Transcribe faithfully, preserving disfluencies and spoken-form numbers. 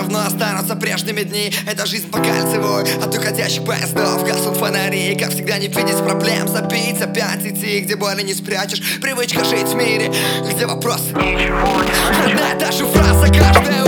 равно останутся прежними дни. Это жизнь по кольцевой, от уходящих поездов гаснут фонари. Как всегда не видеть проблем, забить, опять идти, где боли не спрячешь. Привычка жить в мире, где вопрос. Одна и та же фраза каждая.